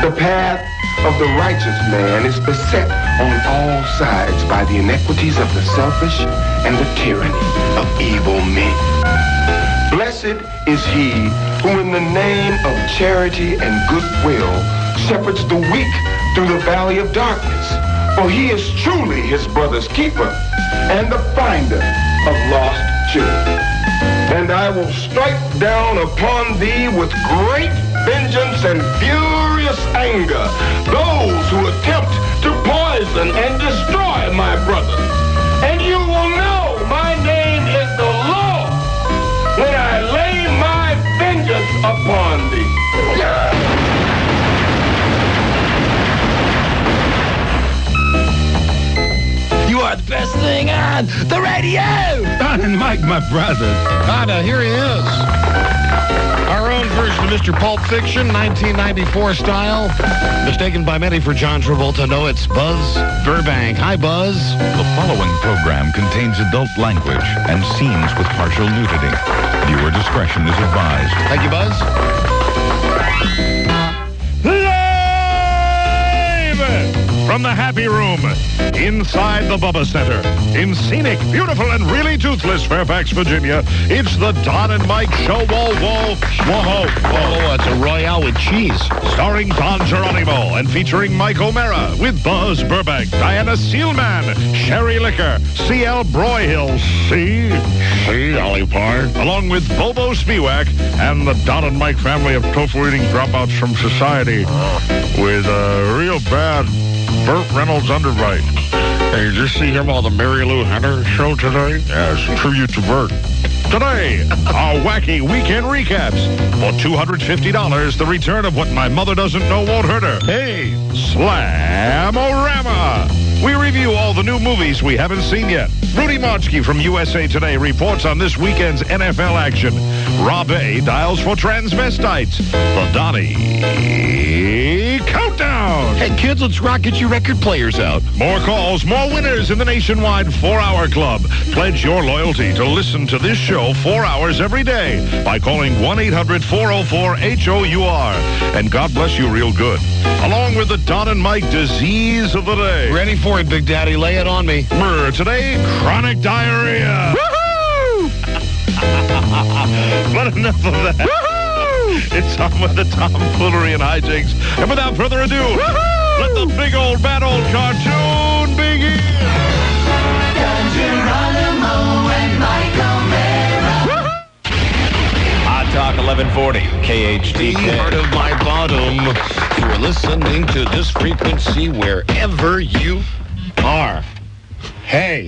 The path of the righteous man is beset on all sides by the inequities of the selfish and the tyranny of evil men. Blessed is he who in the name of charity and goodwill shepherds the weak through the valley of darkness, for he is truly his brother's keeper and the finder of lost children. And I will strike down upon thee with great vengeance and furious anger those who attempt to poison and destroy my brothers. And you will know my name is the Lord when I lay my vengeance upon thee. You are the best thing on the radio! Don and Mike, my brothers. Here he is. Our own version of Mr. Pulp Fiction, 1994 style. Mistaken by many for John Travolta. No, it's Buzz Burbank. Hi, Buzz. The following program contains adult language and scenes with partial nudity. Viewer discretion is advised. Thank you, Buzz. From the Happy Room, inside the Bubba Center, in scenic, beautiful, and really toothless Fairfax, Virginia, it's the Don and Mike Show. Whoa. It's a Royale with cheese. Starring Don Geronimo and featuring Mike O'Mara with Buzz Burbank, Diana Seelman, Sherry Licker, C.L. Broyhill, C. Ollie Parr, along with Bobo Spiewak and the Don and Mike family of tofu-eating dropouts from society with a real bad Burt Reynolds underbite. Hey, did you see him on the Mary Lou Hunter show today? Yes, tribute to Burt. Today, our wacky weekend recaps. For $250, the return of What My Mother Doesn't Know Won't Hurt Her. Hey, Slam-O-Rama. We review all the new movies we haven't seen yet. Rudy Motzke from USA Today reports on this weekend's NFL action. Rob A. dials for transvestites. The Donnie Countdown. Hey, kids, let's rock. Get your record players out. More calls, more winners in the nationwide 4-Hour Club. Pledge your loyalty to listen to this show 4 hours every day by calling 1-800-404-HOUR. And God bless you real good. Along with the Don and Mike disease of the day. Ready for it, Big Daddy. Lay it on me. Today, chronic diarrhea. Woohoo! But enough of that. Woohoo! It's on with the tomfoolery and hijinks. And without further ado, let the big old bad old cartoon begin. Don Geronimo and Mike O'Mara. Hot Talk 1140, KHTK. Part of my bottom. You are listening to this frequency wherever you are. Hey.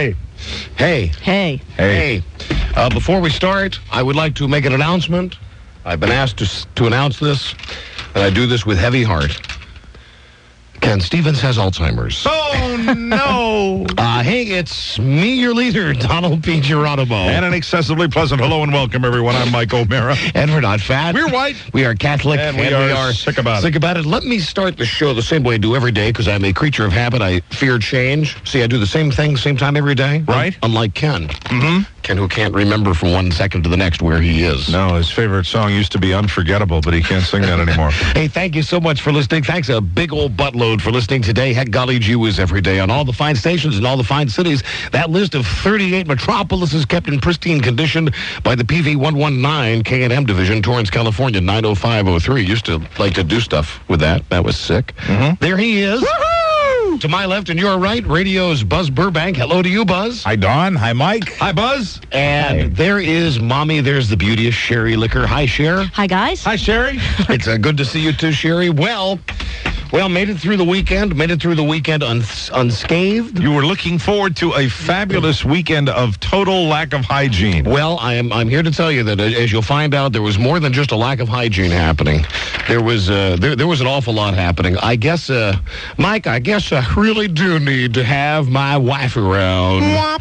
Before we start, I would like to make an announcement. I've been asked to announce this, and I do this with heavy heart. Ken Stevens has Alzheimer's. Oh, no. Hey, it's me, your leader, Donald P. Geronimo. And an excessively pleasant hello and welcome, everyone. I'm Mike O'Mara. And we're not fat. We're white. We are Catholic. And we are sick about it. Let me start the show the same way I do every day, because I'm a creature of habit. I fear change. See, I do the same thing, same time every day. Right. Unlike Ken. Mm-hmm. Ken, who can't remember from 1 second to the next where he is. No, his favorite song used to be Unforgettable, but he can't sing that anymore. Hey, thank you so much for listening. Thanks a big old buttload for listening today. Heck, golly gee whiz every day on all the fine stations in all the fine cities. That list of 38 metropolises kept in pristine condition by the PV 119 K&M division, Torrance, California, 90503. Used to like to do stuff with that. That was sick. Mm-hmm. There he is. Woohoo! To my left and your right, radio's Buzz Burbank. Hello to you, Buzz. Hi, Don. Hi, Mike. Hi, Buzz. And there is Mommy. There's the beauteous Sherry Licker. Hi, Sher. Hi, guys. Hi, Sherry. It's good to see you too, Sherry. Well, made it through the weekend. Unscathed. You were looking forward to a fabulous weekend of total lack of hygiene. Well, I'm here to tell you that, as you'll find out, there was more than just a lack of hygiene happening. There was an awful lot happening. I guess, Mike, I really do need to have my wife around.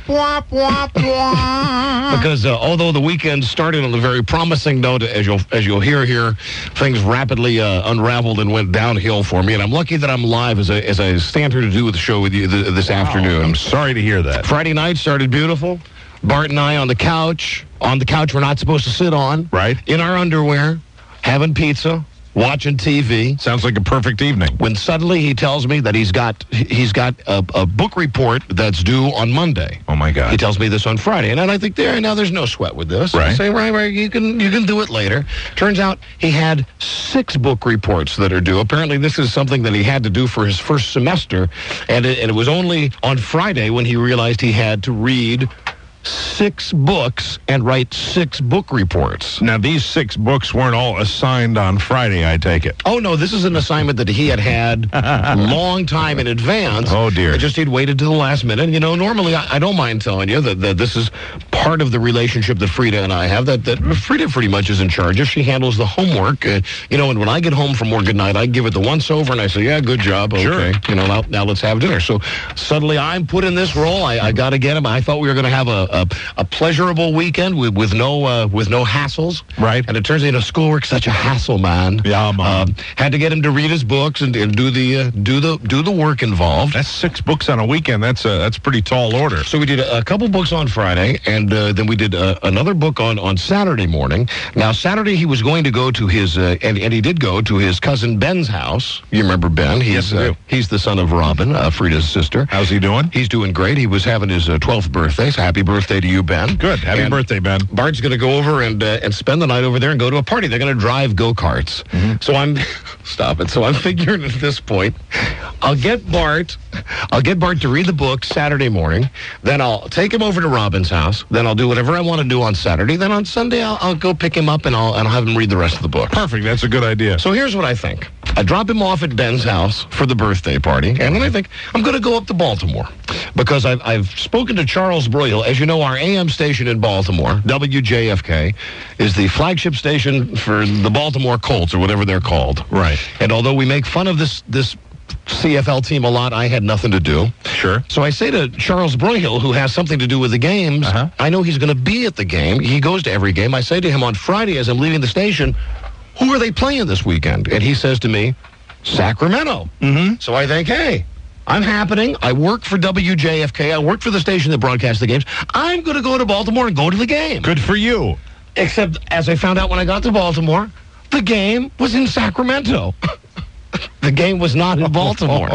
Because although the weekend started on a very promising note, as you'll hear here, things rapidly unraveled and went downhill for me. And I'm lucky that I'm live as I stand here to do the show with you this afternoon. I'm sorry to hear that. Friday night started beautiful. Bart and I on the couch we're not supposed to sit on. Right. In our underwear, having pizza. watching TV. Sounds like a perfect evening. When suddenly he tells me that he's got a book report that's due on Monday. Oh my God! He tells me this on Friday, and then I think there's no sweat with this. Right. I say right, you can do it later. Turns out he had 6 book reports that are due. Apparently, this is something that he had to do for his first semester, and it was only on Friday when he realized he had to read 6 books and write 6 book reports. Now, these 6 books weren't all assigned on Friday, I take it. Oh, no, this is an assignment that he had a long time in advance. Oh, dear. Just he'd waited to the last minute. You know, normally I don't mind telling you that this is part of the relationship that Frida and I have, that Frida pretty much is in charge. If she handles the homework, and when I get home from work at night, I give it the once-over, and I say, yeah, good job, okay. Sure. Now let's have dinner. So suddenly I'm put in this role. I got to get him. I thought we were going to have a pleasurable weekend with no hassles. Right. And it turns out, schoolwork's such a hassle, man. Yeah, man. Had to get him to read his books and do the work involved. That's 6 books on a weekend. That's pretty tall order. So we did a couple books on Friday, and then we did another book on Saturday morning. Now, Saturday he was going to go to his, and he did go to his cousin Ben's house. You remember Ben? Yes, I do. He's the son of Robin, Frida's sister. How's he doing? He's doing great. He was having his 12th birthday, so happy birthday to you, Ben. Good. Happy birthday, Ben. Bart's going to go over and spend the night over there and go to a party. They're going to drive go-karts. Mm-hmm. So I'm, stop it. So I'm figuring at this point, I'll get Bart to read the book Saturday morning. Then I'll take him over to Robin's house. Then I'll do whatever I want to do on Saturday. Then on Sunday, I'll go pick him up and I'll have him read the rest of the book. Perfect. That's a good idea. So here's what I think. I drop him off at Ben's house for the birthday party, and then I think I'm going to go up to Baltimore because I've spoken to Charles Broyhill. As you know, our AM station in Baltimore, WJFK, is the flagship station for the Baltimore Colts, or whatever they're called. Right. And although we make fun of this CFL team a lot, I had nothing to do. Sure. So I say to Charles Broyhill, who has something to do with the games, I know he's going to be at the game. He goes to every game. I say to him on Friday as I'm leaving the station, who are they playing this weekend? And he says to me, Sacramento. Mm-hmm. So I think, hey, I'm happening. I work for WJFK. I work for the station that broadcasts the games. I'm going to go to Baltimore and go to the game. Good for you. Except, as I found out when I got to Baltimore, the game was in Sacramento. The game was not in Baltimore.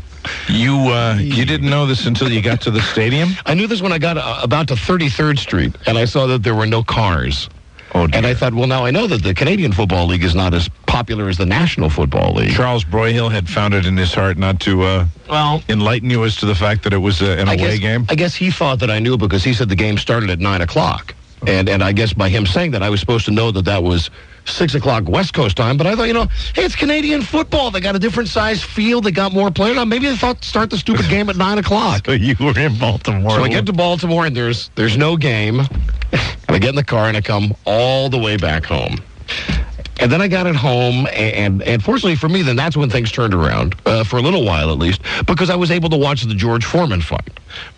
You didn't know this until you got to the stadium? I knew this when I got about to 33rd Street, and I saw that there were no cars. Oh, dear. And I thought, well, now I know that the Canadian Football League is not as popular as the National Football League. Charles Broyhill had found it in his heart not to enlighten you as to the fact that it was an away game? I guess he thought that I knew because he said the game started at 9 o'clock. And I guess by him saying that, I was supposed to know that was 6 o'clock West Coast time. But I thought, hey, it's Canadian football. They got a different size field. They got more players. Maybe they thought to start the stupid game at 9 o'clock. So you were in Baltimore. So I get to Baltimore, and there's no game. And I get in the car, and I come all the way back home. And then I got it home, and fortunately for me, then that's when things turned around, for a little while at least, because I was able to watch the George Foreman fight.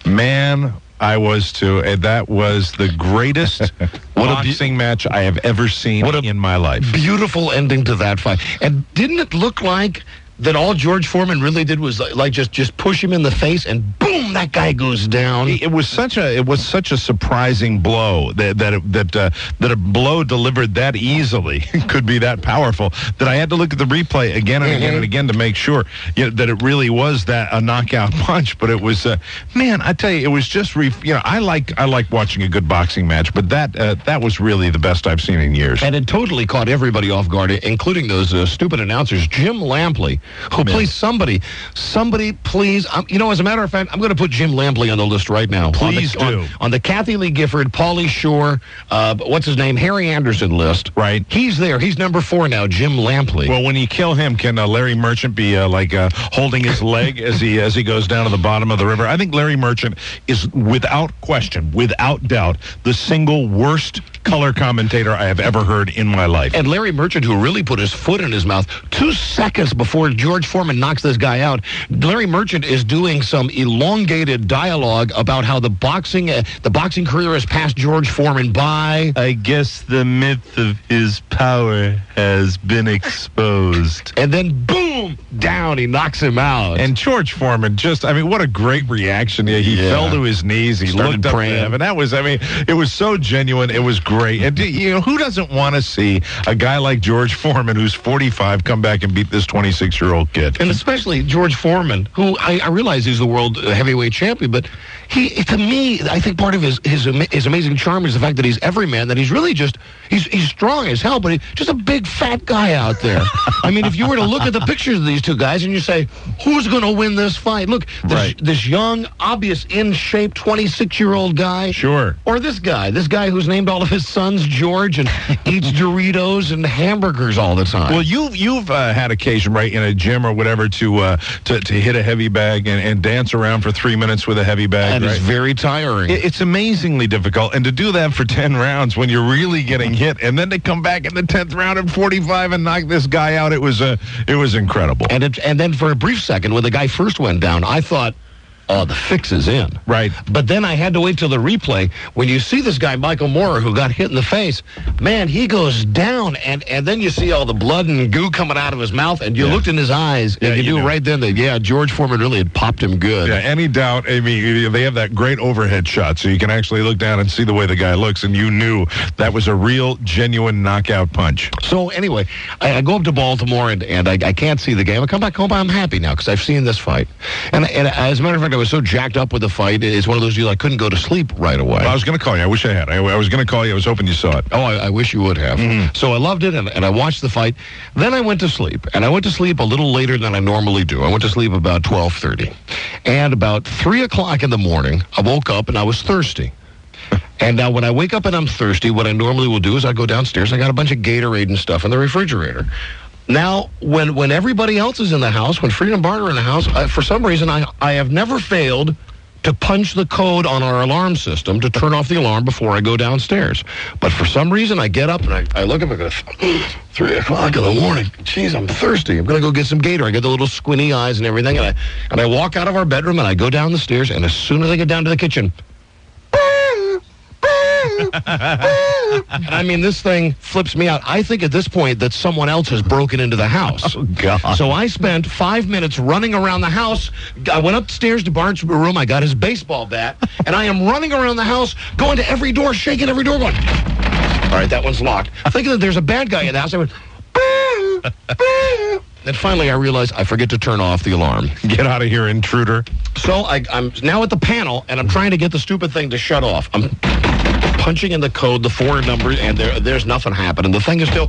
Man, I was too. And that was the greatest boxing match I have ever seen in my life. Beautiful ending to that fight. And didn't it look like that all George Foreman really did was like just push him in the face, and boom, that guy goes down. It was such a surprising blow that a blow delivered that easily could be that powerful that I had to look at the replay again and again and again to make sure that it really was a knockout punch. But it was man, I tell you, it was just I like watching a good boxing match, but that was really the best I've seen in years. And it totally caught everybody off guard, including those stupid announcers. Jim Lampley, who please somebody please, as a matter of fact, I'm going to put Jim Lampley on the list right now. Please do. On the Kathy Lee Gifford, Pauly Shore, what's his name, Harry Anderson list. Right. He's there. He's number 4 now, Jim Lampley. Well, when you kill him, can Larry Merchant be holding his leg as he goes down to the bottom of the river? I think Larry Merchant is without question, without doubt, the single worst color commentator I have ever heard in my life. And Larry Merchant, who really put his foot in his mouth 2 seconds before George Foreman knocks this guy out, Larry Merchant is doing some elongated dialogue about how the boxing career has passed George Foreman by. I guess the myth of his power has been exposed. And then, boom! boom, down. He knocks him out. And George Foreman what a great reaction. He fell to his knees. He Started looked up praying. to heaven. That was, it was so genuine. It was great. And, who doesn't want to see a guy like George Foreman, who's 45, come back and beat this 26-year-old kid? And especially George Foreman, who I realize he's the world heavyweight champion, but to me, I think part of his amazing charm is the fact that he's everyman, that he's really just, he's strong as hell, but he's just a big fat guy out there. I mean, if you were to look at the pictures of these two guys and you say, who's going to win this fight? Look, this young, obvious, in-shape 26-year-old guy. Sure. Or this guy who's named all of his sons George and eats Doritos and hamburgers all the time. Well, you've had occasion, right, in a gym or whatever to hit a heavy bag and dance around for 3 minutes with a heavy bag. That is very tiring. It's amazingly difficult, and to do that for 10 rounds when you're really getting hit, and then to come back in the 10th round at 45 and knock this guy out, it was incredible. And then for a brief second, when the guy first went down, I thought, oh, the fix is in. Right. But then I had to wait till the replay. When you see this guy, Michael Moorer, who got hit in the face, man, he goes down, and then you see all the blood and goo coming out of his mouth, and you looked in his eyes, and you knew right then that, George Foreman really had popped him good. Yeah, any doubt, they have that great overhead shot, so you can actually look down and see the way the guy looks, and you knew that was a real, genuine knockout punch. So anyway, I go up to Baltimore, and I can't see the game. I come back home, I'm happy now, because I've seen this fight. And as a matter of fact, I was so jacked up with the fight. It's one of those deals I couldn't go to sleep right away. Well, I was going to call you. I wish I had. I was going to call you. I was hoping you saw it. Oh, I wish you would have. Mm-hmm. So I loved it, and I watched the fight. Then I went to sleep, and I went to sleep a little later than I normally do. I went to sleep about 12:30. And about 3 o'clock in the morning, I woke up, and I was thirsty. And now when I wake up and I'm thirsty, what I normally will do is I go downstairs. I got a bunch of Gatorade and stuff in the refrigerator. Now, when everybody else is in the house, when Freedom and Bart are in the house, for some reason, I have never failed to punch the code on our alarm system to turn off the alarm before I go downstairs. But for some reason, I get up and I look up and go, 3 o'clock in the morning. Jeez, I'm thirsty. I'm going to go get some Gator. I get the little squinty eyes and everything, and I walk out of our bedroom, and I go down the stairs, and as soon as I get down to the kitchen, and I mean, this thing flips me out. I think at this point that someone else has broken into the house. Oh, God. So I spent 5 minutes running around the house. I went upstairs to Bart's room. I got his baseball bat, and I am running around the house, going to every door, shaking every door, going, all right, that one's locked. Thinking that there's a bad guy in the house. I went, and finally I realized I forget to turn off the alarm. Get out of here, intruder. So I'm now at the panel, and I'm trying to get the stupid thing to shut off. I'm punching in the code, the 4 numbers, and there's nothing happening. The thing is still...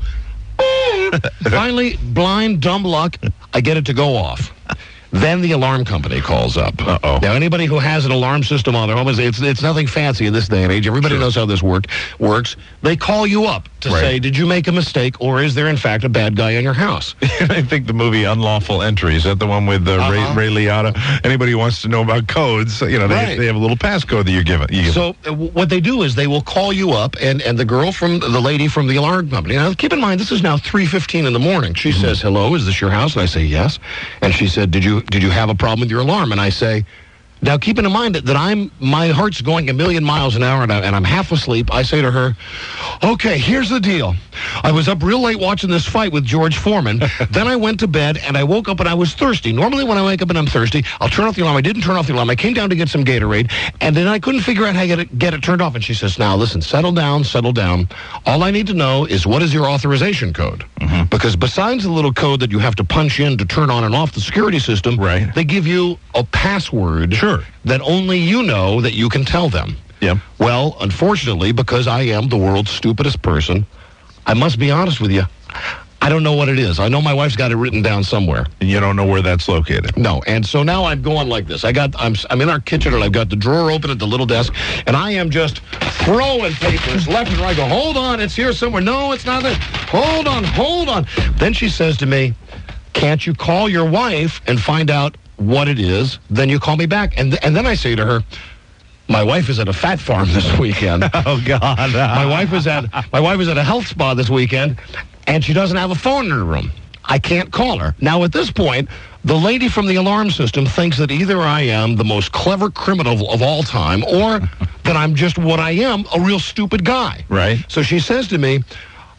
Finally, blind, dumb luck, I get it to go off. Then the alarm company calls up. Uh-oh. Now, anybody who has an alarm system on their home, it's nothing fancy in this day and age. Everybody knows how this works. They call you up to say, did you make a mistake, or is there, in fact, a bad guy in your house? I think the movie Unlawful Entry, is that the one with Ray Liotta? Anybody who wants to know about codes, they have a little passcode that you give it. So what they do is they will call you up, and the lady from the alarm company. Now, keep in mind, this is now 3:15 in the morning. She says, hello, is this your house? And I say, yes. And she said, did you have a problem with your alarm? And I say, now keeping in mind that my heart's going a million miles an hour and I'm half asleep, I say to her, okay, here's the deal. I was up real late watching this fight with George Foreman. Then I went to bed and I woke up and I was thirsty. Normally when I wake up and I'm thirsty, I'll turn off the alarm. I didn't turn off the alarm. I came down to get some Gatorade, and then I couldn't figure out how to get it turned off. And she says, now listen, settle down. All I need to know is, what is your authorization code? Mm-hmm. Because besides the little code that you have to punch in to turn on and off the security system, they give you a password that only you know that you can tell them. Yeah. Well, unfortunately, because I am the world's stupidest person, I must be honest with you, I don't know what it is. I know my wife's got it written down somewhere. And you don't know where that's located. No, and so now I'm going like this. I'm in our kitchen, and I've got the drawer open at the little desk, and I am just throwing papers left and right. I go, hold on, it's here somewhere. No, it's not there. Hold on. Then she says to me, can't you call your wife and find out what it is? Then you call me back. And then I say to her, my wife is at a fat farm this weekend. Oh, God. My wife is at a health spa this weekend, and she doesn't have a phone in her room. I can't call her. Now, at this point, the lady from the alarm system thinks that either I am the most clever criminal of all time, or that I'm just what I am, a real stupid guy. Right. So she says to me,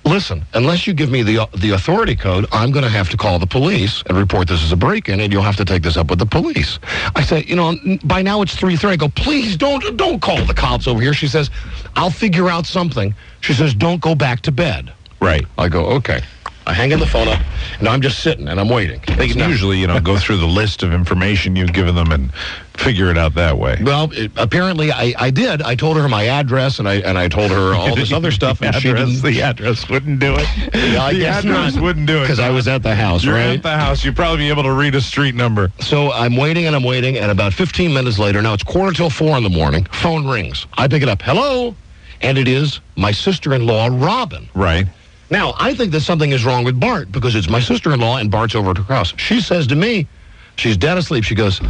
listen, unless you give me the authority code, I'm going to have to call the police and report this as a break-in, and you'll have to take this up with the police. I say, by now it's 3:30. I go, please don't call the cops over here. She says, I'll figure out something. She says, don't go back to bed. Right. I go, okay. I hang the phone up, and I'm just sitting, and I'm waiting. They can usually, go through the list of information you've given them and figure it out that way. Well, apparently I did. I told her my address, and I told her all this other stuff, and she didn't. The address wouldn't do it. Yeah, the address wouldn't do it. Because I was at the house, You're right? at the house. You'd probably be able to read a street number. So I'm waiting, and about 15 minutes later, now it's 4:45 in the morning, phone rings. I pick it up. Hello? And it is my sister-in-law, Robin. Right. Now, I think that something is wrong with Bart because it's my sister-in-law and Bart's over at her house. She says to me, she's dead asleep. She goes,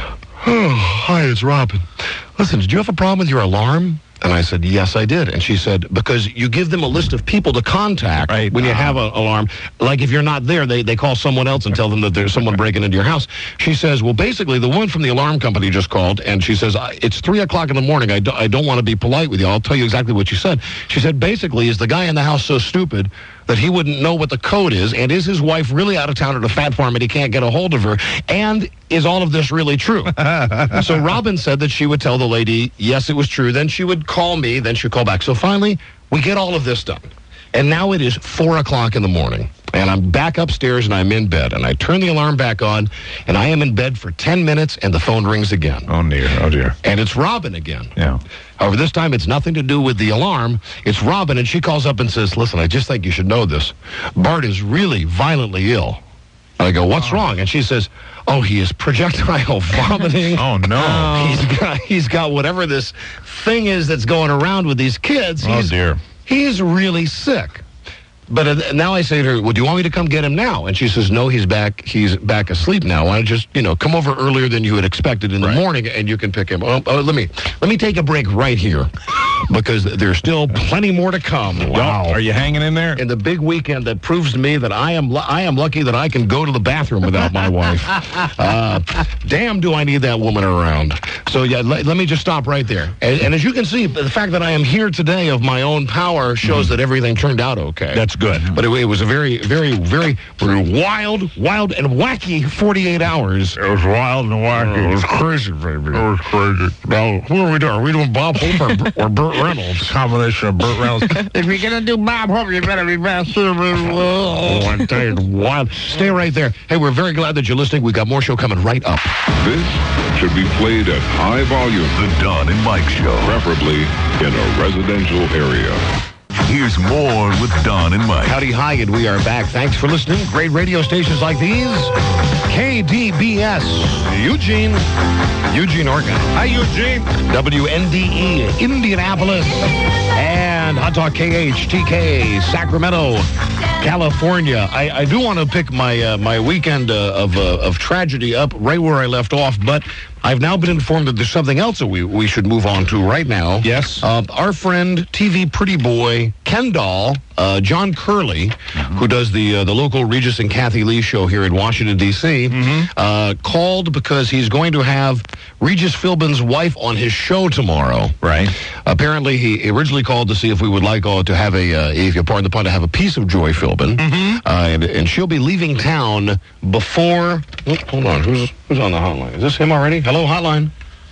oh, hi, it's Robin. Listen, did you have a problem with your alarm? And I said, yes, I did. And she said, because you give them a list of people to contact when you have an alarm. Like if you're not there, they call someone else and tell them that there's someone breaking into your house. She says, well, basically, the woman from the alarm company just called, and she says, it's 3 o'clock in the morning. I don't want to be polite with you. I'll tell you exactly what she said. She said, basically, is the guy in the house so stupid that he wouldn't know what the code is, and is his wife really out of town at a fat farm and he can't get a hold of her, and is all of this really true? So Robin said that she would tell the lady, yes, it was true. Then she would call me, then she'd call back. So finally, we get all of this done. And now it is 4 o'clock in the morning, and I'm back upstairs and I'm in bed, and I turn the alarm back on, and I am in bed for 10 minutes, and the phone rings again. Oh, dear. And it's Robin again. Yeah. However, this time it's nothing to do with the alarm. It's Robin, and she calls up and says, listen, I just think you should know this. Bart is really violently ill. And I go, what's wrong? And she says, oh, he is projectile vomiting. Oh, no. He's got whatever this thing is that's going around with these kids. Dear. He's really sick. But now I say to her, well, do you want me to come get him now? And she says, no, he's back asleep now. Why don't you just, come over earlier than you had expected in the morning, and you can pick him up. Let me take a break right here, because there's still plenty more to come. Wow. Are you hanging in there? In the big weekend that proves to me that I am lucky that I can go to the bathroom without my wife. Damn, do I need that woman around. So, yeah, let me just stop right there. And as you can see, the fact that I am here today of my own power shows that everything turned out okay. That's good. But it was a very, very, very wild, and wacky 48 hours. It was wild and wacky. It was crazy, baby. It was crazy. Now, who are we doing? Are we doing Bob Hope or Burt Reynolds? Combination of Burt Reynolds. If you're going to do Bob Hope, you better be fast. Oh, I tell you, it's wild. Stay right there. Hey, we're very glad that you're listening. We've got more show coming right up. This should be played at high volume. The Don and Mike Show. Preferably in a residential area. Here's more with Don and Mike. Howdy, hi, and we are back. Thanks for listening. Great radio stations like these. KDBS, Eugene, Oregon. Hi, Eugene. WNDE, Indianapolis. And Hot Talk KHTK, Sacramento, California. I do want to pick my weekend of tragedy up right where I left off, but I've now been informed that there's something else that we should move on to right now. Yes. Our friend, TV pretty boy, Ken Doll, John Curley, who does the local Regis and Kathy Lee show here in Washington, D.C., called because he's going to have Regis Philbin's wife on his show tomorrow. Right. Apparently, he originally called to see if we would like to have if you pardon the pun, to have a piece of Joy Philbin. And she'll be leaving town before... Oh, hold on. Who's on the hotline? Is this him already? Hello, hotline.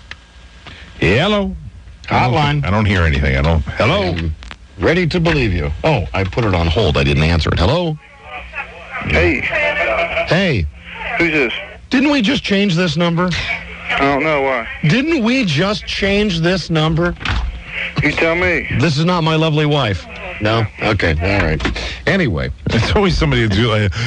Hello. Hotline. I don't hear anything. Hello. Ready to believe you. Oh, I put it on hold. I didn't answer it. Hello? Hey. Hey. Who's this? Didn't we just change this number? I don't know why. Didn't we just change this number? You tell me. This is not my lovely wife. No? Okay. All right. Anyway. It's always somebody who do like,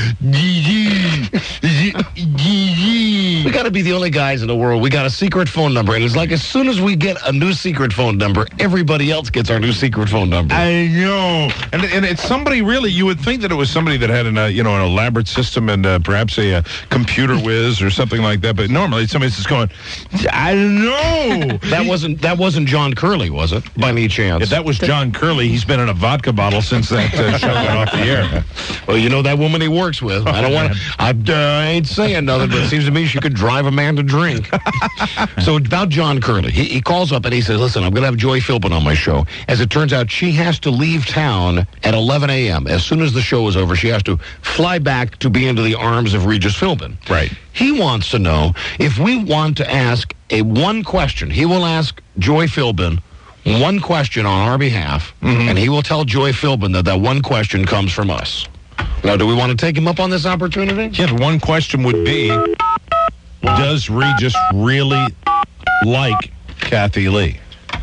we got to be the only guys in the world. We got a secret phone number. And it's like as soon as we get a new secret phone number, everybody else gets our new secret phone number. I know. And it's somebody really, you would think that it was somebody that had an elaborate system and perhaps a computer whiz or something like that. But normally somebody's just going, I don't know. That wasn't John Curley, was it? By any chance? If that was John Curley, he's been in a vodka bottle since that show got off the air. Well, you know that woman he works with. I don't want to, I ain't saying nothing, but it seems to me she could drive drive a man to drink. So about John Curley, he calls up and he says, listen, I'm going to have Joy Philbin on my show. As it turns out, she has to leave town at 11 a.m. As soon as the show is over, she has to fly back to be into the arms of Regis Philbin. Right. He wants to know if we want to ask one question. He will ask Joy Philbin one question on our behalf, and he will tell Joy Philbin that one question comes from us. Now, do we want to take him up on this opportunity? Yeah, the one question would be, does Regis really like Kathy Lee?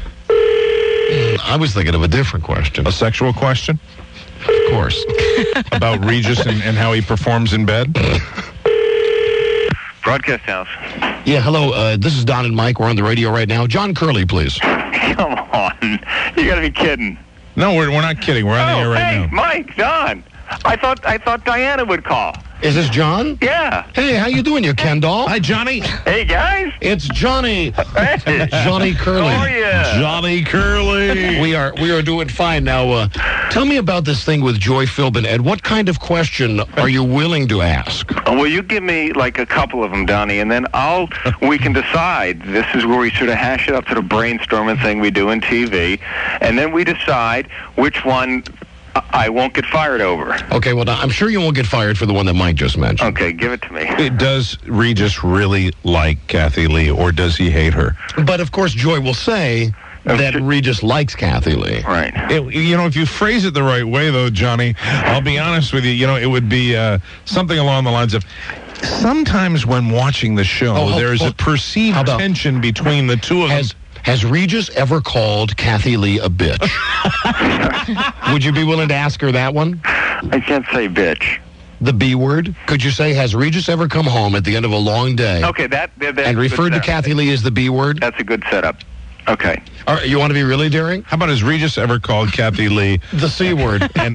I was thinking of a different question. A sexual question? Of course. About Regis and how he performs in bed? Broadcast house. Yeah, hello. This is Don and Mike. We're on the radio right now. John Curley, please. Come on. You got to be kidding. No, we're not kidding. We're on the air right now. Mike, Don. I thought Diana would call. Is this John? Yeah. Hey, how you doing, you Ken doll? Hi, Johnny. Hey, guys. It's Johnny. Hey. Johnny Curley. How are you? Johnny Curley. We are doing fine. Now, tell me about this thing with Joy Philbin, Ed. What kind of question are you willing to ask? Well, you give me like a couple of them, Donnie, and then we can decide. This is where we sort of hash it up to the brainstorming thing we do in TV, and then we decide which one I won't get fired over. Okay, well, I'm sure you won't get fired for the one that Mike just mentioned. Okay, give it to me. Does Regis really like Kathy Lee, or does he hate her? But, of course, Joy will say that Regis likes Kathy Lee. Right. If you phrase it the right way, though, Johnny, I'll be honest with you, it would be something along the lines of, sometimes when watching the show, there's a perceived tension between the two of them. Has Regis ever called Kathy Lee a bitch? Would you be willing to ask her that one? I can't say bitch. The B word? Could you say, has Regis ever come home at the end of a long day Okay, that's and referred to Kathy Lee as the B word? That's a good setup. Okay. All right, you want to be really daring? How about, has Regis ever called Kathy Lee the C word? And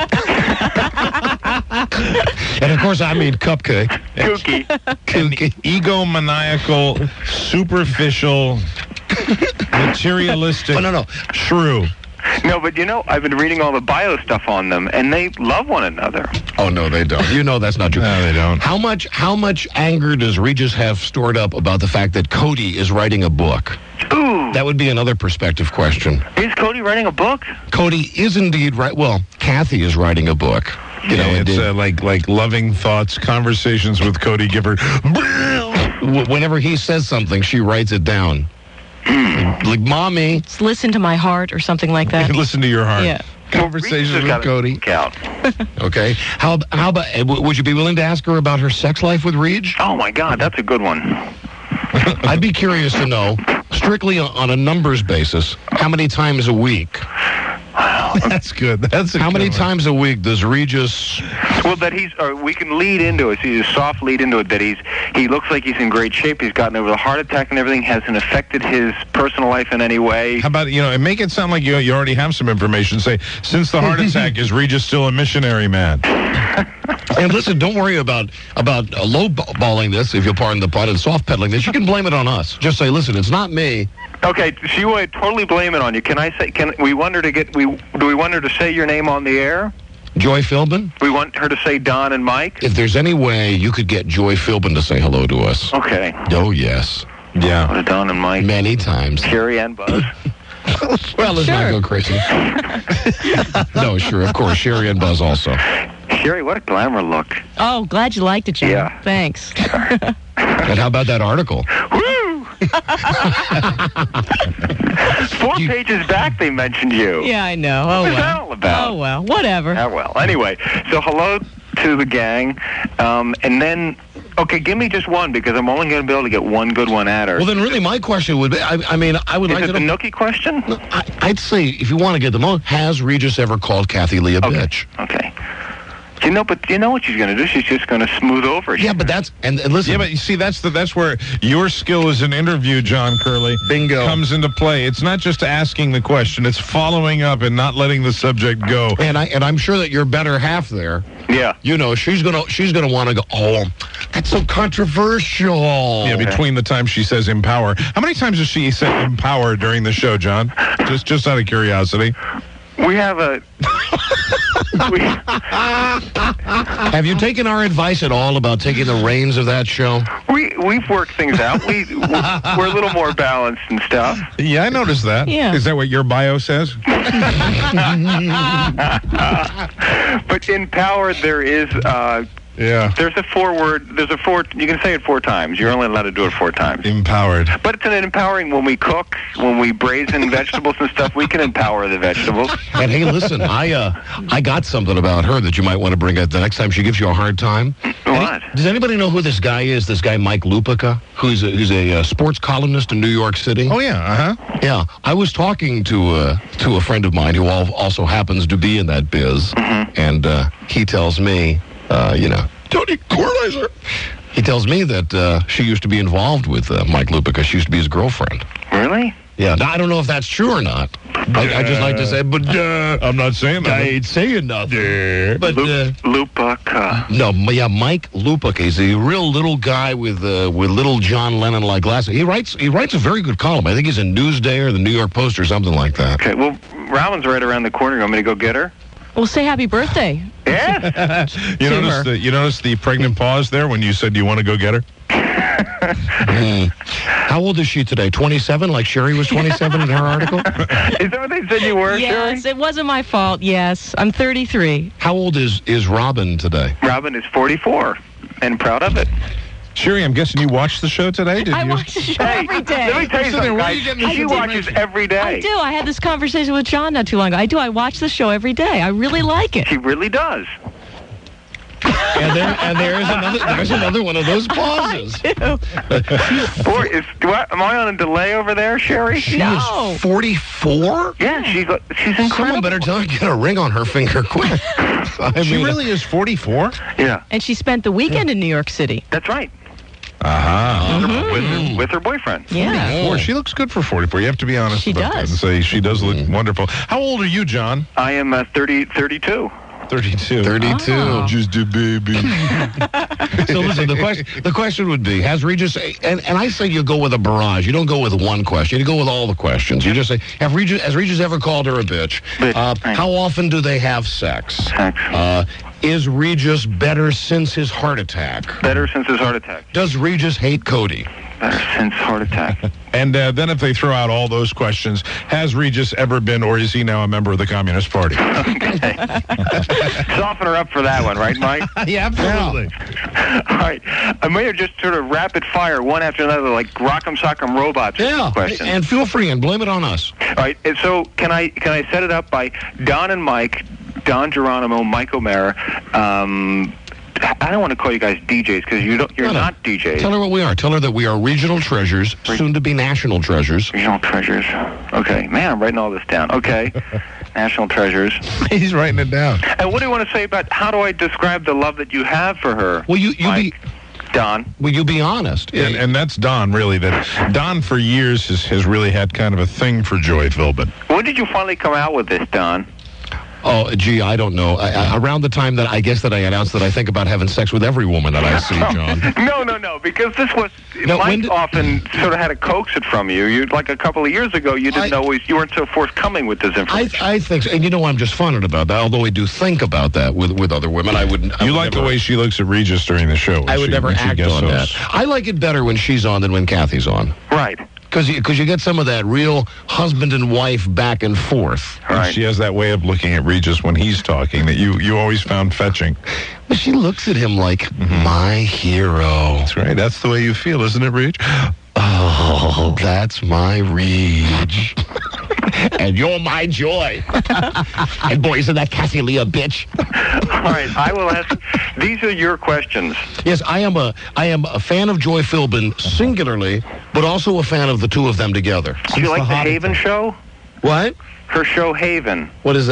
of course, I mean cupcake. Kooky. Kooky. Egomaniacal, superficial, materialistic shrew. No, but I've been reading all the bio stuff on them, and they love one another. Oh, no, they don't. That's not true. No, they don't. How much anger does Regis have stored up about the fact that Cody is writing a book? Ooh. That would be another perspective question. Is Cody writing a book? Cody is indeed right. Well, Kathy is writing a book. It's like loving thoughts, conversations with Cody Gifford. Whenever he says something, she writes it down. Like, Mommy. Just listen to my heart or something like that. Listen to your heart. Yeah. Conversations with Cody. Okay. How about, would you be willing to ask her about her sex life with Reg? Oh, my God, that's a good one. I'd be curious to know, strictly on a numbers basis, how many times a week? That's good. How many times a week does Regis... Well, that we can lead into it. See, a soft lead into it that he looks like he's in great shape. He's gotten over the heart attack and everything. Hasn't affected his personal life in any way. How about, and make it sound like you already have some information. Say, since the heart attack, is Regis still a missionary man? And listen, don't worry about low-balling this, if you'll pardon the pun, and soft-pedaling this. You can blame it on us. Just say, listen, it's not me. Okay, she would totally blame it on you. Do we want her to say your name on the air? Joy Philbin? We want her to say Don and Mike? If there's any way you could get Joy Philbin to say hello to us. Okay. Oh, yes. Yeah. Don and Mike. Many times. Sherry and Buzz. Well, let's not go crazy. No, sure, of course. Sherry and Buzz also. Sherry, what a glamour look. Oh, glad you liked it, Jim. Yeah. Thanks. And how about that article? Woo! 4 pages back, they mentioned you. Yeah, I know. Oh, What's well. that all about? Oh, well. Whatever. Oh, well. Anyway, so hello to the gang. And then, okay, give me just one, because I'm only going to be able to get one good one at her. Well, then really my question would be, I would like to Is it the Nookie question? I'd say, if you want to get them on, has Regis ever called Kathy Lee a bitch? Okay. But you know what she's going to do? She's just going to smooth over. Yeah, but that's, and listen. Yeah, but you see, that's where your skill as an interview, John Curley, bingo, comes into play. It's not just asking the question; it's following up and not letting the subject go. And I'm sure that your better half there. Yeah. She's gonna want to go. Oh, that's so controversial. Yeah, between the time she says empower, how many times does she say empower during the show, John? Just out of curiosity. We have a... Have you taken our advice at all about taking the reins of that show? We've worked things out. We're a little more balanced and stuff. Yeah, I noticed that. Yeah. Is that what your bio says? But in Power, there is... Yeah. There's a you can say it 4 times. You're only allowed to do it 4 times. Empowered. But it's an empowering when we cook, when we braise in vegetables and stuff, we can empower the vegetables. And hey, listen, I got something about her that you might want to bring up the next time she gives you a hard time. What? Does anybody know who this guy is? This guy, Mike Lupica, who's a sports columnist in New York City. Oh, yeah, uh-huh. Yeah, I was talking to a friend of mine who also happens to be in that biz, and he tells me, Tony Kornheiser. He tells me that she used to be involved with Mike Lupica. She used to be his girlfriend. Really? Yeah. Now, I don't know if that's true or not. I just like to say, but I'm not saying that. I ain't saying nothing. But Lupica. no, yeah, Mike Lupica. He's a real little guy with little John Lennon-like glasses. He writes a very good column. I think he's in Newsday or the New York Post or something like that. Okay, well, Robin's right around the corner. You want me to go get her? Well, say happy birthday. Yeah. You noticed the pregnant pause there when you said you want to go get her? How old is she today? 27, like Sherry was 27 in her article? Is that what they said you were, Yes, Sherry? it wasn't my fault. Yes, I'm 33. How old is Robin today? Robin is 44 and proud of it. Sherry, I'm guessing you watched the show today? I watch the show every day. Let me tell you something, where are guys. you getting this She watches every day. I do. I had this conversation with John not too long ago. I do. I watch the show every day. I really like it. She really does. And there's another one of those pauses. Boy, am I on a delay over there, Sherry? She No. is 44? Yeah, she's incredible. Someone better tell her to get a ring on her finger quick. She really is 44? Yeah, And she spent the weekend in New York City. that's right. Uh-huh. With her boyfriend. Yeah. Boy, she looks good for 44. You have to be honest She about that does. and say she does look wonderful. How old are you, John? I am 32. 32. 32. Oh. Just a baby. So listen, the question would be, has Regis, and I say you go with a barrage. You don't go with one question. You go with all the questions. You just say, has Regis ever called her a bitch? How often do they have sex? Is Regis better since his heart attack? Better since his heart attack. Does Regis hate Cody? Better since heart attack. And then if they throw out all those questions, has Regis ever been or is he now a member of the Communist Party? Soften her up for that one, right, Mike? Yeah, absolutely. All right. I may have just sort of rapid fire one after another, like Rock'em Sock'em Robots questions. And feel free and blame it on us. All right. And so can I set it up by Don and Mike, Don Geronimo, Mike O'Mara? I don't want to call you guys DJs because you're not DJs. Tell her what we are. Tell her that we are regional treasures, soon to be national treasures. Regional treasures. Okay. Man, I'm writing all this down. Okay. National treasures. He's writing it down. And what do you want to say about how do I describe the love that you have for her? Well, you Don. Will you be honest? And that's Don, really. That Don, for years, has really had kind of a thing for Joy Philbin. When did you finally come out with this, Don? Oh, gee, I don't know. Around the time that I announced that I think about having sex with every woman that I see, John. No, because this was... Mike often sort of had to coax it from you. You like a couple of years ago, you didn't always... You weren't so forthcoming with this information. I think so. And I'm just funny about that, although I do think about that with other women. I wouldn't... You like the way she looks at Regis during the show. I would never act on that. I like it better when she's on than when Kathy's on. Right. Because you get some of that real husband and wife back and forth. Right. She has that way of looking at Regis when he's talking that you always found fetching. But she looks at him like, my hero. That's right. That's the way you feel, isn't it, Reg? Oh, that's my Reg. And you're my joy. And boy, isn't that Kathy Lee a bitch? All right, I will ask. These are your questions. Yes, I am a fan of Joy Philbin singularly, but also a fan of the two of them together. Do you like the Haven show? What? Her show Haven. What is that?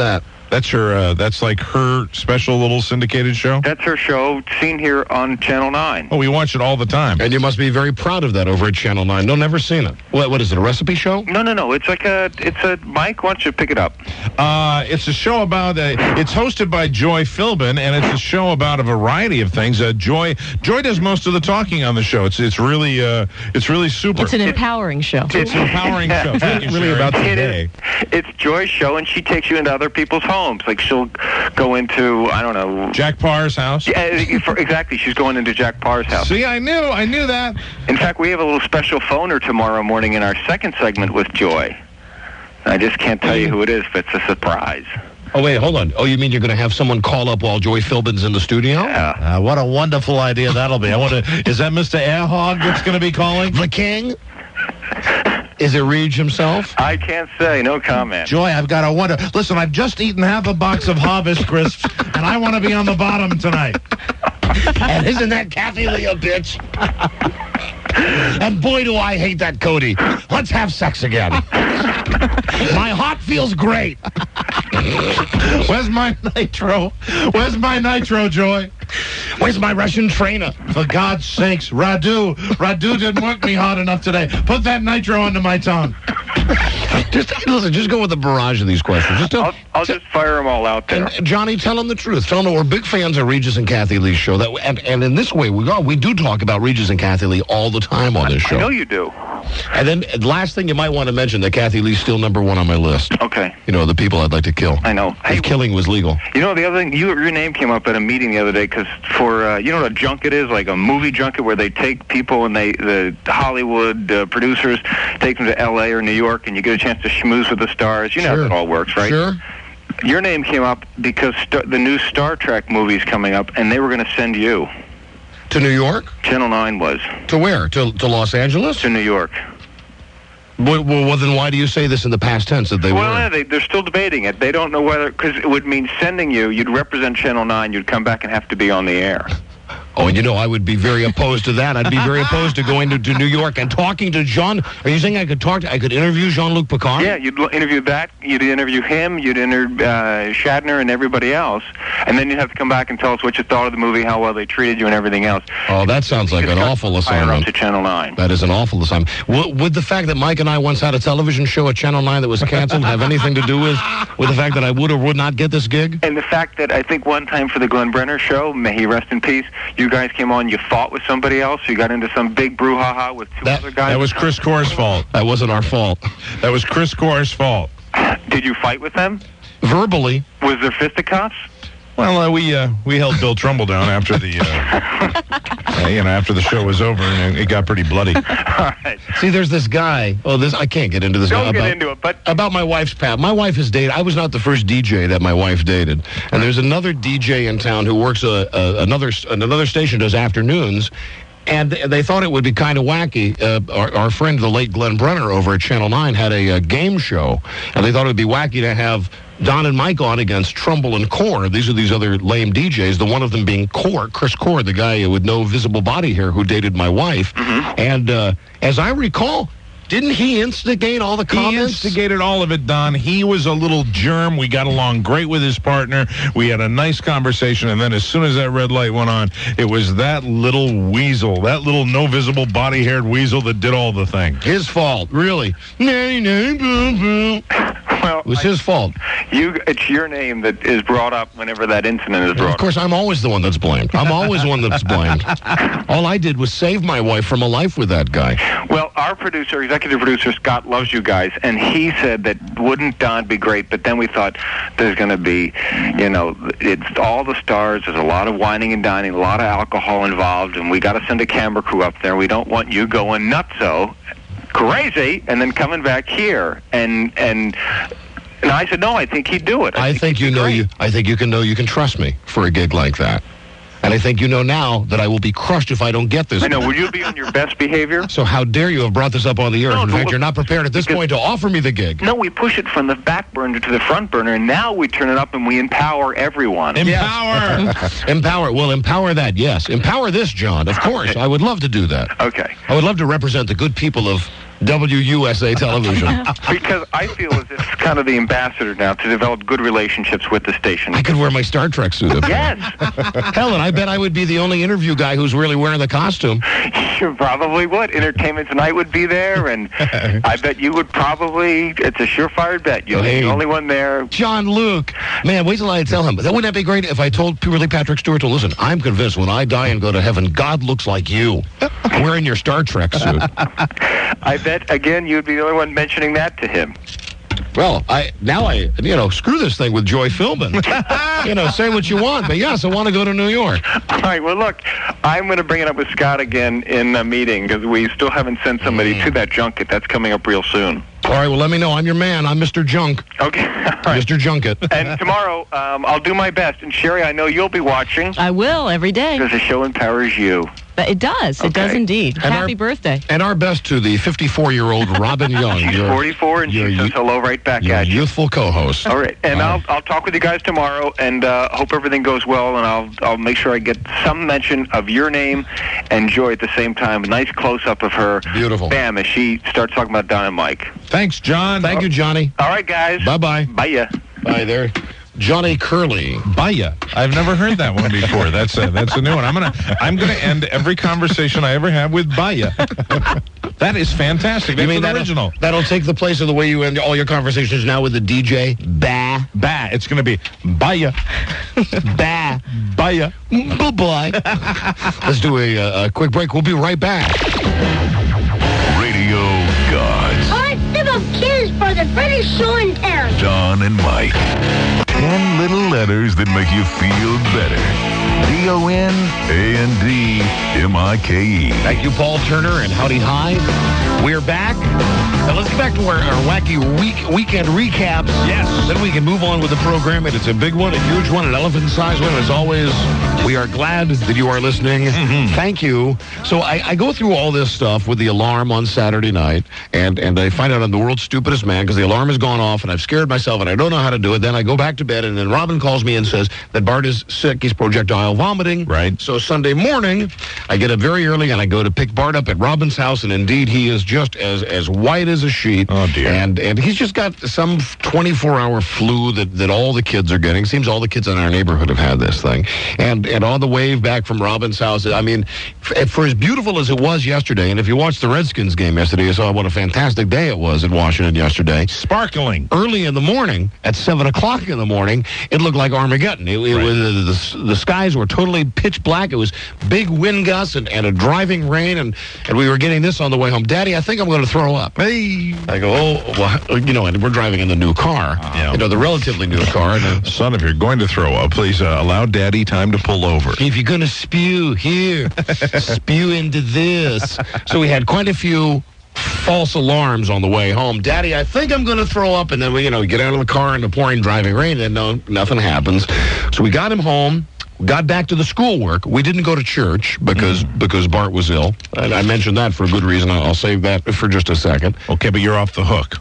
That's her. That's like her special little syndicated show. That's her show, seen here on Channel 9. Oh, we watch it all the time. And you must be very proud of that over at Channel 9. No, never seen it. What is it, a recipe show? No. It's a Mike, why don't you pick it up? It's a show about. It's hosted by Joy Philbin, and it's a show about a variety of things. Joy does most of the talking on the show. It's really super. It's an empowering show. It's an empowering show. It's really about today. It's Joy's show, and she takes you into other people's homes. Like she'll go into, I don't know, Jack Parr's house. Yeah, exactly. She's going into Jack Parr's house. See, I knew that. In fact, we have a little special phoner tomorrow morning in our second segment with Joy. I just can't tell you who it is, but it's a surprise. Oh, wait, hold on. Oh, you mean you're going to have someone call up while Joy Philbin's in the studio? Yeah. What a wonderful idea that'll be. Is that Mr. Airhog that's going to be calling? The king? Is it Reed himself? I can't say. No comment. Joy, I've got to wonder. Listen, I've just eaten half a box of Harvest Crisps, and I want to be on the bottom tonight. And isn't that Kathy Lee a bitch? And boy, do I hate that Cody. Let's have sex again. My heart feels great. Where's my nitro? Where's my nitro, Joy? Where's my Russian trainer? For God's sakes, Radu didn't work me hard enough today. Put that nitro under my tongue. Just go with the barrage of these questions. I'll just fire them all out there. And Johnny, tell them the truth. Tell them that we're big fans of Regis and Kathy Lee's show. And in this way, we do talk about Regis and Kathy Lee all the time on this show. I know you do. And then last thing you might want to mention that Kathy Lee's still number one on my list. Okay. You know, the people I'd like to kill. I know. If killing was legal. You know, the other thing, your name came up at a meeting the other day because for, you know what a junket is? Like a movie junket where they take people and the Hollywood producers take them to L.A. or New York and you get a chance to schmooze with the stars. You know how that all works, right? Sure. Your name came up because the new Star Trek movie's coming up and they were going to send you. To New York? Channel 9 was. To where? To Los Angeles? To New York. Well, then why do you say this in the past tense that they were? Well, they're still debating it. They don't know whether, because it would mean sending you, you'd represent Channel 9, you'd come back and have to be on the air. Oh, and you know, I would be very opposed to that. I'd be very opposed to going to New York and talking to John. Are you saying I could interview Jean-Luc Picard? Yeah, you'd interview that. You'd interview him. You'd interview Shatner and everybody else. And then you'd have to come back and tell us what you thought of the movie, how well they treated you and everything else. Oh, that sounds like an awful assignment. To Channel 9. That is an awful assignment. Would the fact that Mike and I once had a television show at Channel 9 that was canceled have anything to do with the fact that I would or would not get this gig? And the fact that I think one time for the Glenn Brenner show, may he rest in peace, you guys came on, you fought with somebody else, you got into some big brouhaha with two other guys. That was Chris Core's fault. That wasn't our fault. That was Chris Core's fault. Did you fight with them? Verbally. Was there fisticuffs? Well, we held Bill Trumbull down after the after the show was over, and it got pretty bloody. All right. See, there's this guy. I can't get into this. Don't get into it, but about my wife's past. My wife has dated. I was not the first DJ that my wife dated, and there's another DJ in town who works another station, does afternoons. And they thought it would be kind of wacky. Our friend, the late Glenn Brenner over at Channel 9, had a game show, and they thought it would be wacky to have Don and Mike on against Trumbull and Core. These are these other lame DJs, the one of them being Core, Chris Core, the guy with no visible body hair who dated my wife. Mm-hmm. And as I recall, didn't he instigate all the comments? He instigated all of it, Don. He was a little germ. We got along great with his partner. We had a nice conversation, and then as soon as that red light went on, it was that little weasel, that little no visible body-haired weasel that did all the thing. His fault, really. Nay, nay, boo, boo. Well, it was his fault. It's your name that is brought up whenever that incident is brought up. Of course, I'm always the one that's blamed. I'm always one that's blamed. All I did was save my wife from a life with that guy. Well, our producer, executive producer, Scott, loves you guys, and he said that wouldn't Don be great, but then we thought there's going to be, it's all the stars, there's a lot of whining and dining, a lot of alcohol involved, and we got to send a camera crew up there. We don't want you going nutso, crazy, and then coming back here, and I said, no, I think he'd do it. I think you can trust me for a gig like that. And I think you know now that I will be crushed if I don't get this. I know. Will you be on your best behavior? So how dare you have brought this up on the air? In fact, you're not prepared at this point to offer me the gig. No, we push it from the back burner to the front burner, and now we turn it up and we empower everyone. Empower! Yes. Empower. Well, empower that, yes. Empower this, John. Of course. I would love to do that. Okay. I would love to represent the good people of WUSA television. Because I feel as if it's kind of the ambassador now to develop good relationships with the station. I could wear my Star Trek suit. Up there. Yes. Hell, and I bet I would be the only interview guy who's really wearing the costume. You probably would. Entertainment Tonight would be there, and I bet you would probably, it's a surefire bet. You're the only one there. John Luke. Man, wait till I tell him. Wouldn't that be great if I told Purely Patrick Stewart to listen? I'm convinced when I die and go to heaven, God looks like you, wearing your Star Trek suit. I bet, again, you'd be the only one mentioning that to him. Well, screw this thing with Joy Philbin. Say what you want, but yes, I want to go to New York. All right, well, look, I'm going to bring it up with Scott again in a meeting because we still haven't sent somebody to that junket. That's coming up real soon. All right, well, let me know. I'm your man. I'm Mr. Junk. Okay. All right. Mr. Junket. And tomorrow, I'll do my best. And, Sherry, I know you'll be watching. I will, every day. Because the show empowers you. It does. It does indeed. And Happy birthday. And our best to the 54-year-old Robin Young. She's 44, and she says hello right back at you. Youthful co-host. All right, and I'll talk with you guys tomorrow, and hope everything goes well, and I'll make sure I get some mention of your name and Joy at the same time. A nice close-up of her. Beautiful. Bam, as she starts talking about Don and Mike. Thanks, John. Thank you, Johnny. All right, guys. Bye-bye. Bye-ya. Bye there. Johnny Curley. Baya. I've never heard that one before. That's a new one. I'm gonna end every conversation I ever have with Baya. That is fantastic. That's an original. That'll take the place of the way you end all your conversations now with the DJ. Bah. Bah. It's gonna be Baya. Bah. Baya. Bye-bye. Let's do a quick break. We'll be right back. Radio Gods. I give up kids for the greatest show in town. Don and Mike. 10 little letters that make you feel better. DONANDMIKE. Thank you, Paul Turner and Howdy Hi. We're back. Now let's get back to our wacky weekend recaps. Yes. Then we can move on with the program, and it's a big one, a huge one, an elephant-sized one. As always, we are glad that you are listening. Mm-hmm. Thank you. So I go through all this stuff with the alarm on Saturday night, and I find out I'm the world's stupidest man because the alarm has gone off, and I've scared myself, and I don't know how to do it. Then I go back to bed, and then Robin calls me and says that Bart is sick. He's projectile vomiting. Right. So Sunday morning, I get up very early, and I go to pick Bart up at Robin's house, and indeed, he is just as white as a sheet. Oh, dear. And he's just got some 24-hour flu that all the kids are getting. Seems all the kids in our neighborhood have had this thing. And on the wave back from Robin's house, I mean, for as beautiful as it was yesterday, and if you watched the Redskins game yesterday, you saw what a fantastic day it was in Washington yesterday. Sparkling. Early in the morning, at 7 o'clock in the morning, it looked like Armageddon. It was the skies were totally pitch black. It was big wind gusts and a driving rain, and we were getting this on the way home. Daddy, I think I'm going to throw up. Hey. I go, and we're driving in the new car, the relatively new car. Son, if you're going to throw up, please allow Daddy time to pull over. If you're going to spew, here, spew into this. So we had quite a few false alarms on the way home. Daddy, I think I'm going to throw up. And then we, get out of the car in the pouring driving rain, and nothing happens. So we got him home. Got back to the schoolwork. We didn't go to church because Bart was ill. And I mentioned that for a good reason. I'll save that for just a second. Okay, but you're off the hook.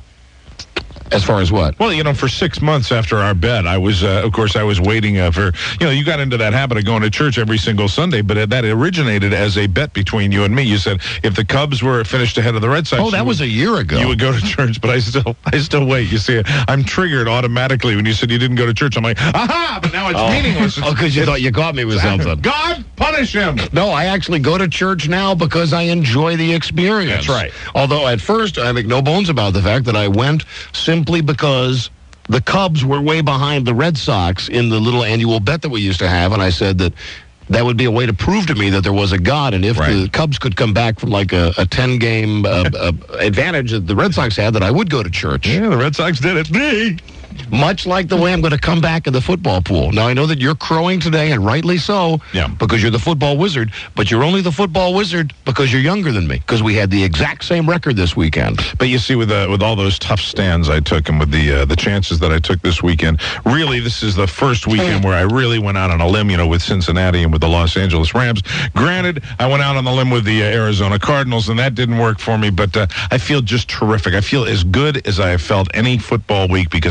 As far as what? Well, for 6 months after our bet, I was, of course, waiting for, you got into that habit of going to church every single Sunday, but that originated as a bet between you and me. You said if the Cubs were finished ahead of the Red Sox. Oh, that was a year ago. You would go to church, but I still wait. You see, I'm triggered automatically when you said you didn't go to church. I'm like, aha, but now it's meaningless. Oh, because you thought you caught me with something. God, punish him. No, I actually go to church now because I enjoy the experience. That's right. Although at first, I make no bones about the fact that I went simply because the Cubs were way behind the Red Sox in the little annual bet that we used to have, and I said that would be a way to prove to me that there was a God, and if the Cubs could come back from like a 10-game advantage that the Red Sox had, that I would go to church. Yeah, the Red Sox did it. Much like the way I'm going to come back in the football pool. Now, I know that you're crowing today, and rightly so, because you're the football wizard, but you're only the football wizard because you're younger than me, because we had the exact same record this weekend. But you see, with all those tough stands I took and with the chances that I took this weekend, really, this is the first weekend where I really went out on a limb, with Cincinnati and with the Los Angeles Rams. Granted, I went out on the limb with the Arizona Cardinals, and that didn't work for me, but I feel just terrific. I feel as good as I have felt any football week because I really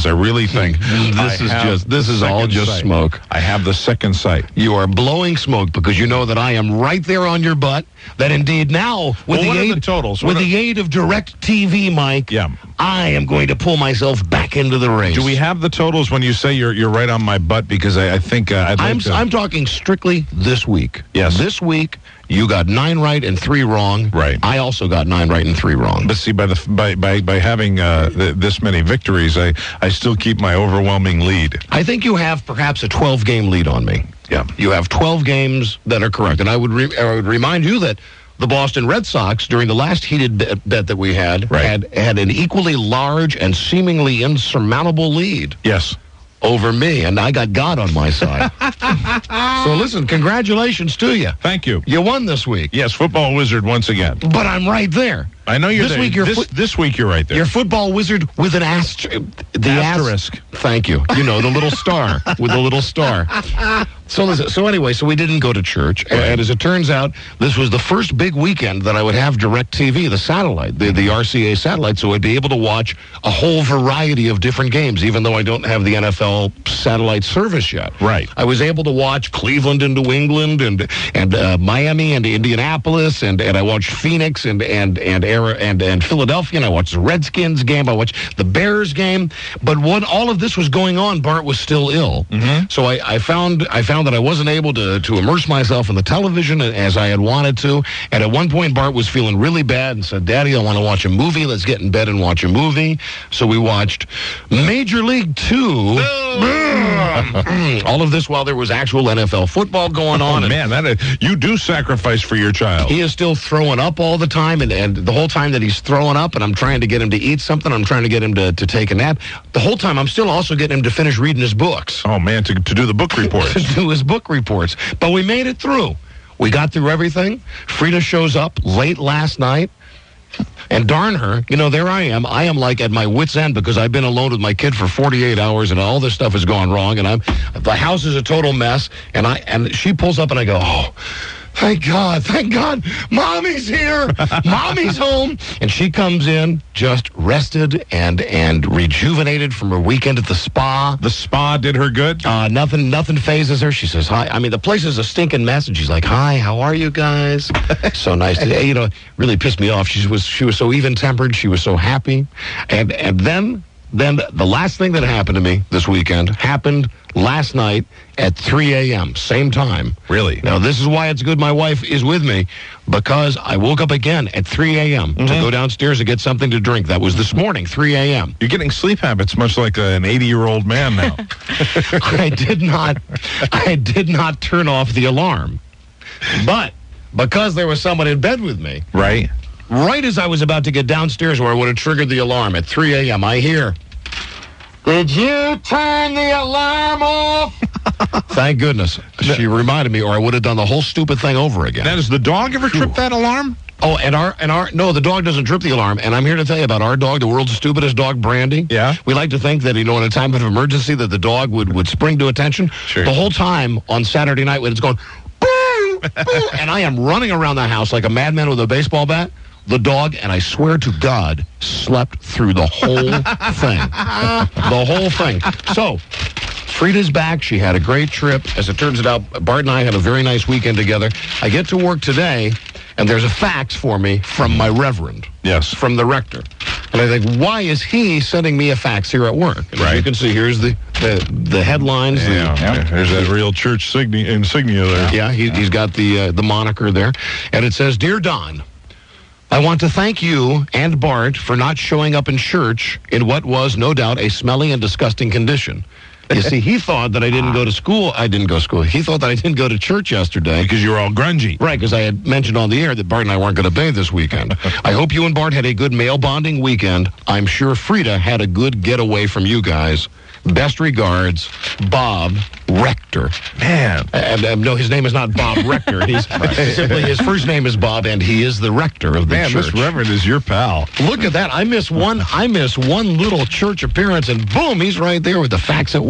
think. This is all just smoke. I have the second sight. You are blowing smoke because you know that I am right there on your butt. That indeed now, with the totals? With the aid of Direct TV, Mike, I am going to pull myself back into the race. Do we have the totals when you say you're right on my butt? Because I think I'm talking strictly this week. Yes, this week. You got 9 right and 3 wrong. Right. I also got 9 right and 3 wrong. But see, by having this many victories, I still keep my overwhelming lead. I think you have perhaps a 12-game lead on me. Yeah. You have 12 games that are correct. And I would remind you that the Boston Red Sox, during the last heated bet that we had, had an equally large and seemingly insurmountable lead. Yes. Over me, and I got God on my side. So listen, congratulations to you. Thank you. You won this week. Yes, Football Wizard once again. But I'm right there. I know you're this there. week. This week you're right there. You're Football Wizard with an asterisk. Thank you. You know, the little star with the little star. So listen, so we didn't go to church, and as it turns out, this was the first big weekend that I would have Direct TV, the satellite, the RCA satellite, so I'd be able to watch a whole variety of different games, even though I don't have the NFL satellite service yet. Right. I was able to watch Cleveland and New England and Miami and Indianapolis, and I watched Phoenix and Philadelphia, and I watched the Redskins game, I watched the Bears game, but when all of this was going on, Bart was still ill. Mm-hmm. So I found that I wasn't able to immerse myself in the television as I had wanted to, and at one point Bart was feeling really bad and said, "Daddy, I want to watch a movie. Let's get in bed and watch a movie." So we watched Major League 2. All of this while there was actual NFL football going on. Oh, man, you do sacrifice for your child. He is still throwing up all the time, and the whole time that he's throwing up, and I'm trying to get him to eat something, I'm trying to get him to take a nap. The whole time, I'm still also getting him to finish reading his books. Oh, man, to do the book reports. To do his book reports. But we made it through. We got through everything. Frida shows up late last night. And darn her, there I am. I am like at my wit's end because I've been alone with my kid for 48 hours and all this stuff has gone wrong. And the house is a total mess. And she pulls up and I go, "Oh, thank God, Mommy's here. Mommy's home." And she comes in just rested and rejuvenated from her weekend at the spa. The spa did her good? Nothing phases her. She says, "Hi." I mean, the place is a stinking mess. And she's like, "Hi, how are you guys?" So nice to, really pissed me off. She was so even-tempered. She was so happy. And then the last thing that happened to me this weekend happened last night at 3 a.m., same time. Really? Now, this is why it's good my wife is with me, because I woke up again at 3 a.m. to go downstairs and get something to drink. That was this morning, 3 a.m. You're getting sleep habits much like an 80-year-old man now. I did not turn off the alarm. But because there was someone in bed with me, right as I was about to get downstairs where I would have triggered the alarm at 3 a.m., I hear, "Did you turn the alarm off?" Thank goodness. She reminded me, or I would have done the whole stupid thing over again. Now, does the dog ever trip that alarm? Oh, no, the dog doesn't trip the alarm. And I'm here to tell you about our dog, the world's stupidest dog, Brandy. Yeah. We like to think that, in a time of emergency, that the dog would spring to attention. Sure. The whole time on Saturday night when it's going, boo, boo, and I am running around the house like a madman with a baseball bat. The dog, and I swear to God, slept through the whole thing. The whole thing. So, Frida's back. She had a great trip. As it turns out, Bart and I had a very nice weekend together. I get to work today, and there's a fax for me from my reverend. Yes. From the rector. And I think, why is he sending me a fax here at work? And as you can see, here's the headlines. There's that real church insignia there. Yeah, he's got the moniker there. And it says, "Dear Don, I want to thank you and Bart for not showing up in church in what was, no doubt, a smelly and disgusting condition. You see, he thought that I didn't go to school. I didn't go to school. He thought that I didn't go to church yesterday. Because you were all grungy. Right, because I had mentioned on the air that Bart and I weren't going to bathe this weekend. I hope you and Bart had a good male bonding weekend. I'm sure Frida had a good getaway from you guys. Best regards, Bob Rector." Man. No, his name is not Bob Rector. He's simply, his first name is Bob, and he is the rector of the church. Man, this reverend is your pal. Look at that. I miss one little church appearance, and boom, he's right there with the fax at work.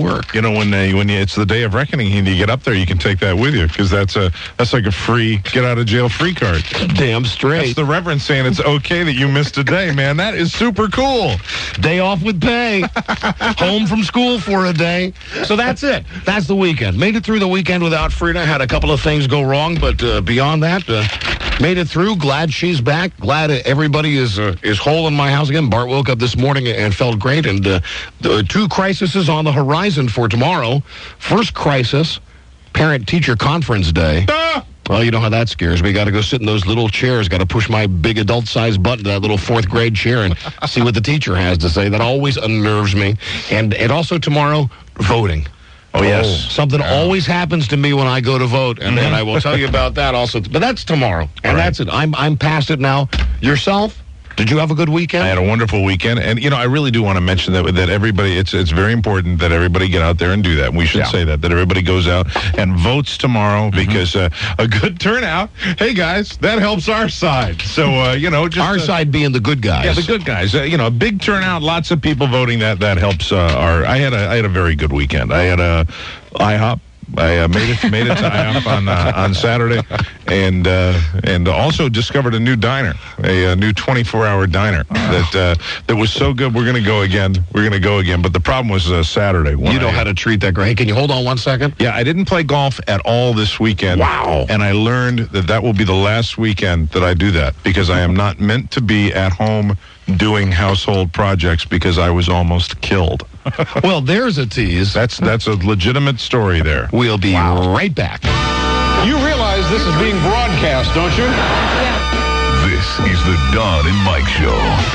work. You know, when it's the day of reckoning and you get up there, you can take that with you because that's like a free get out of jail free card. Damn straight. That's the Reverend saying it's okay that you missed a day, man. That is super cool. Day off with pay. Home from school for a day. So that's it. That's the weekend. Made it through the weekend without Frida. Had a couple of things go wrong, but beyond that, made it through. Glad she's back. Glad everybody is whole in my house again. Bart woke up this morning and felt great. And two crises on the horizon for tomorrow. First crisis, parent-teacher conference day. Well, you know how that scares me. Got to go sit in those little chairs. Got to push my big adult-sized button to that little fourth grade chair and see what the teacher has to say. That always unnerves me. And also tomorrow, voting. Oh, yes. Something always happens to me when I go to vote, and then I will tell you about that also. But that's tomorrow, and that's it. I'm past it now. Yourself? Did you have a good weekend? I had a wonderful weekend, and I really do want to mention that everybody. It's very important that everybody get out there and do that. We should say that everybody goes out and votes tomorrow because a good turnout. Hey guys, that helps our side. So just our side being the good guys. Yeah, the good guys. A big turnout, lots of people voting. That helps our. I had a very good weekend. I had a IHOP. I made it to IHOP on Saturday, and also discovered a new diner, a new 24-hour diner that was so good. We're going to go again. But the problem was Saturday. You know how to treat that. Great. Can you hold on 1 second? Yeah, I didn't play golf at all this weekend. Wow. And I learned that will be the last weekend that I do that because I am not meant to be at home doing household projects because I was almost killed. Well, there's a tease. That's a legitimate story there. We'll be right back. You realize this is being broadcast, don't you? This is the Don and Mike Show.